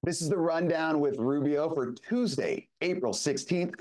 This is the rundown with Rubio for Tuesday, April 16th,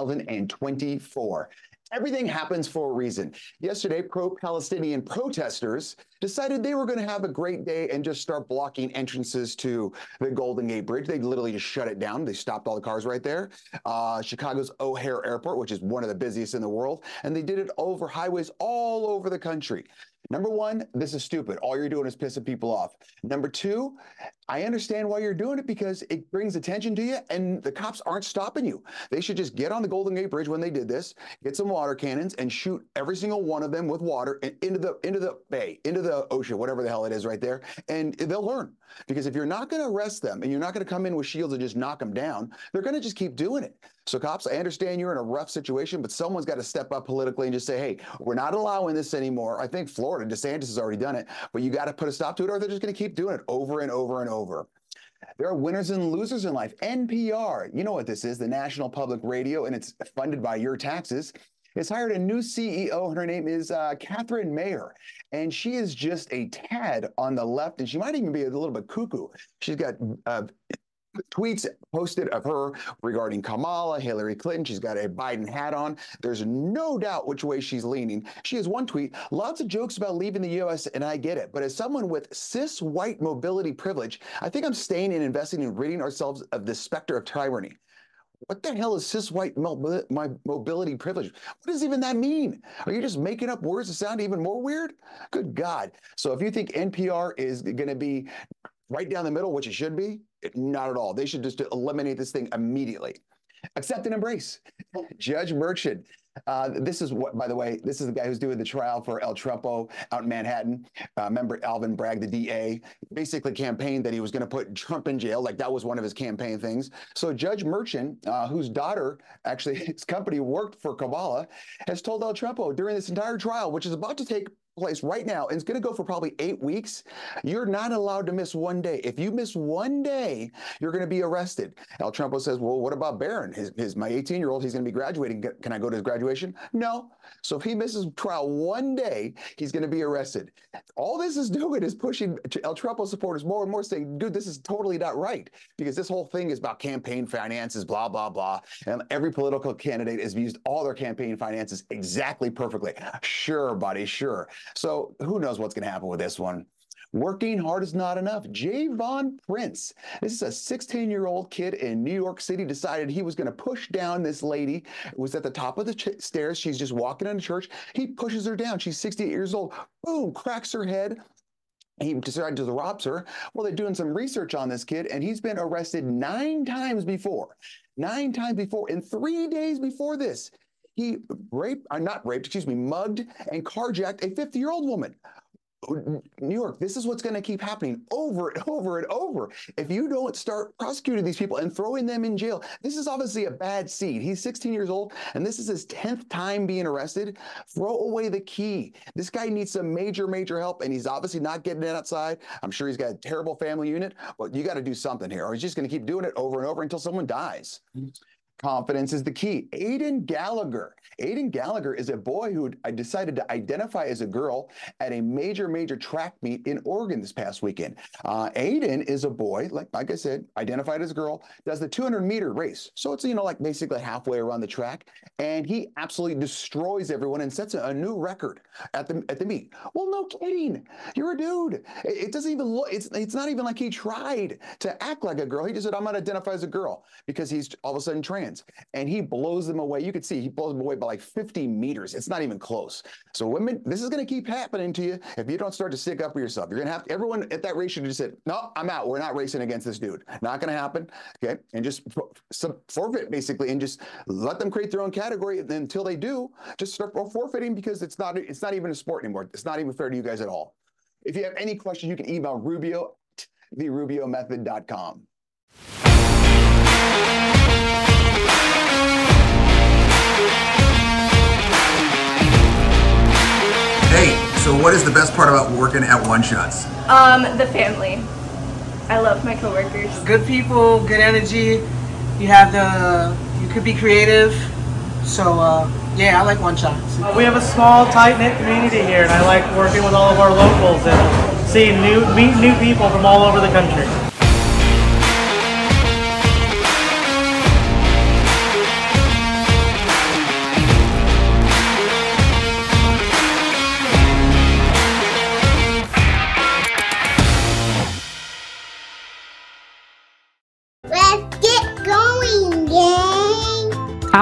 2024. Everything happens for a reason. Yesterday, pro-Palestinian protesters decided they were going to have a great day and just start blocking entrances to the Golden Gate Bridge. They literally just shut it down. They stopped all the cars right there. Chicago's O'Hare Airport, which is one of the busiest in the world, and they did it over highways all over the country. Number one, this is stupid. All you're doing is pissing people off. Number two, I understand why you're doing it because it brings attention to you and the cops aren't stopping you. They should just get on the Golden Gate Bridge when they did this, get some water cannons and shoot every single one of them with water into the bay, into the ocean, whatever the hell it is right there, and they'll learn. Because if you're not going to arrest them and you're not going to come in with shields and just knock them down, they're going to just keep doing it. So cops, I understand you're in a rough situation, but someone's got to step up politically and just say, hey, we're not allowing this anymore. I think Florida, DeSantis has already done it, but you got to put a stop to it or they're just going to keep doing it over and over and over. There are winners and losers in life. NPR, you know what this is, the National Public Radio, and it's funded by your taxes. It's hired a new CEO. Her name is Catherine Mayer, and she is just a tad on the left, and she might even be a little bit cuckoo. She's got tweets posted of her regarding Kamala, Hillary Clinton. She's got a Biden hat on. There's no doubt which way she's leaning. She has one tweet, lots of jokes about leaving the U.S., and I get it. But as someone with cis white mobility privilege, I think I'm staying and investing in ridding ourselves of the specter of tyranny. What the hell is cis white mobility privilege? What does even that mean? Are you just making up words to sound even more weird? Good God. So if you think NPR is going to be right down the middle, which it should be, not at all. They should just eliminate this thing immediately. Accept and embrace. Judge Merchan. This is what, by the way, this is the guy who's doing the trial for El Trumpo out in Manhattan. Remember Alvin Bragg, the DA, basically campaigned that he was going to put Trump in jail. Like that was one of his campaign things. So Judge Merchan, whose daughter, actually his company worked for Kamala, has told El Trumpo during this entire trial, which is about to take place right now, and it's going to go for probably 8 weeks. You're not allowed to miss one day. If you miss one day, you're going to be arrested. El Trumpo says, well, what about Barron? My 18-year-old, he's going to be graduating. Can I go to his graduation? No. So if he misses trial one day, he's going to be arrested. All this is doing is pushing El Trumpo supporters more and more saying, dude, this is totally not right, because this whole thing is about campaign finances, blah, blah, blah. And every political candidate has used all their campaign finances exactly perfectly. Sure, buddy, sure. So who knows what's going to happen with this one? Working hard is not enough. Javon Prince, this is a 16-year-old kid in New York City, decided he was going to push down this lady. It was at the top of the stairs. She's just walking into church. He pushes her down. She's 68 years old. Boom, cracks her head. He decided to rob her. Well, they're doing some research on this kid, and he's been arrested 9 times before. 9 times before. And 3 days before this, he mugged and carjacked a 50-year-old woman. New York, this is what's going to keep happening over and over and over. If you don't start prosecuting these people and throwing them in jail, this is obviously a bad seed. He's 16 years old, and this is his 10th time being arrested. Throw away the key. This guy needs some major, major help, and he's obviously not getting it outside. I'm sure he's got a terrible family unit, but you got to do something here, or he's just going to keep doing it over and over until someone dies. Confidence is the key. Aiden Gallagher. Aiden Gallagher is a boy who decided to identify as a girl at a major, major track meet in Oregon this past weekend. Aiden is a boy, like I said, identified as a girl, does the 200-meter race. So it's, like basically halfway around the track. And he absolutely destroys everyone and sets a new record at the meet. Well, no kidding. You're a dude. It doesn't even look, it's not even like he tried to act like a girl. He just said, I'm going to identify as a girl, because he's all of a sudden trans. And he blows them away. You could see he blows them away by like 50 meters. It's not even close. So women, this is going to keep happening to you if you don't start to stick up for yourself. You're going to have everyone at that race should just say, no, I'm out. We're not racing against this dude. Not going to happen. Okay. And just forfeit basically, and just let them create their own category. And then until they do, just start forfeiting, because it's not even a sport anymore. It's not even fair to you guys at all. If you have any questions, you can email rubio@therubiomethod.com. Hey, so what is the best part about working at One Shots? The family. I love my coworkers. Good people, good energy. You could be creative. So, yeah, I like One Shots. We have a small, tight-knit community here, and I like working with all of our locals and meeting new people from all over the country.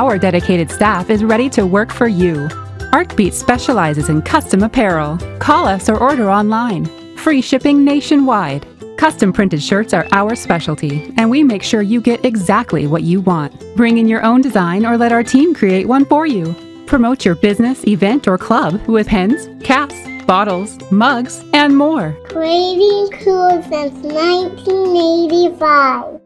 Our dedicated staff is ready to work for you. Artbeat specializes in custom apparel. Call us or order online. Free shipping nationwide. Custom printed shirts are our specialty, and we make sure you get exactly what you want. Bring in your own design or let our team create one for you. Promote your business, event, or club with pens, caps, bottles, mugs, and more. Creating cool since 1985.